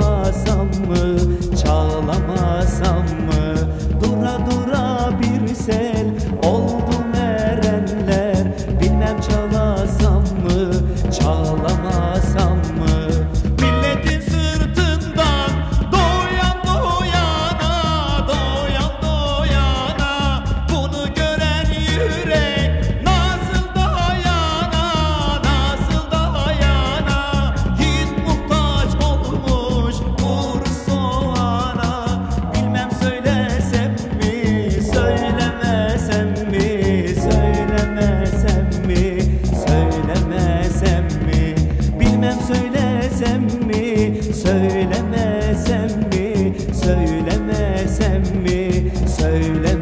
ağlasam mı, çağlamasam mı? Dura dura bir sel oldum erenler, bilmem çalasam mı, çağlamasam mı? Milletin sırtından doyan doyana, doyan doyana, bunu gören yürek nasıl dayana, nasıl dayana? Hiç muhtaç olmuş vur soğana. Bilmem söylesem mi, söylemesem mi, söylemesem mi, söylemesem mi? Bilmem söylesem mi, söylemesem mi, söylemesem mi, söylemesem